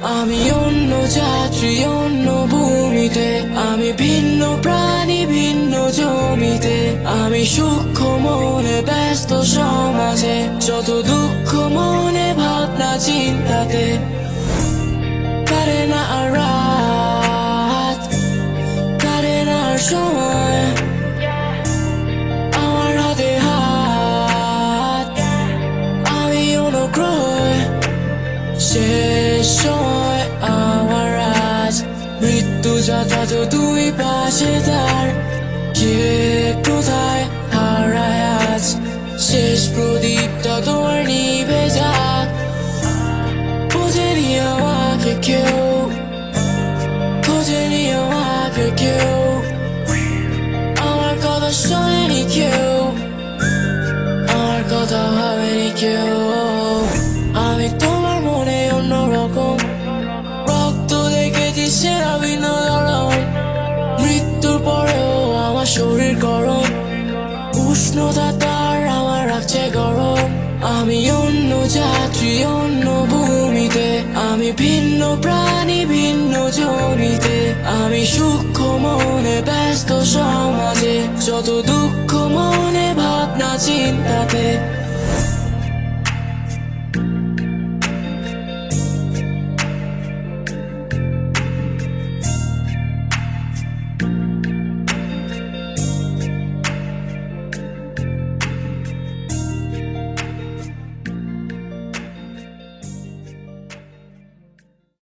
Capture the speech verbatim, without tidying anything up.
আমি অন্য যাত্রী অন্য ভূমিতে, আমি ভিন্ন প্রাণী ভিন্ন জমিতে, আমি সূক্ষ্ম মনে ব্যস্ত সমাজে, যত দুঃখ মনে ভাবনা চিন্তাতে। কারে না আর রাত, কারে না আর সময়, আমার হাতে হাত, আমি অনুগ্রহ। শেষ সময় আমার আজ, মৃত্যু যথাযথ দুই পাশে তার, কে কোথায় হারায় আজ। শেষ প্রদীপটা তোমার নিভে যাক, খোঁজেনি আমাকে কেউ, খোঁজেনি আমাকে কেউ, আমার কথা শোনেনি কেউ, আমার কথা ভাবেনি কেউ। আমি তোমার মনে অন্যরকম, রক্ত দেখেছি সেরা ভিন্ন ধরন, মৃত্যুর পরেও আমার শরীর গরম, উষ্ণতা তার আমার রাখছে গরম। আমি অন্য যাত্রী অন্য ভূমিতে, আমি ভিন্ন প্রাণী ভিন্ন জমিতে, আমি সূক্ষ্ম মনে ব্যস্ত সমাজে, যত দুঃখ মনে ভাবনা চিন্তাতে।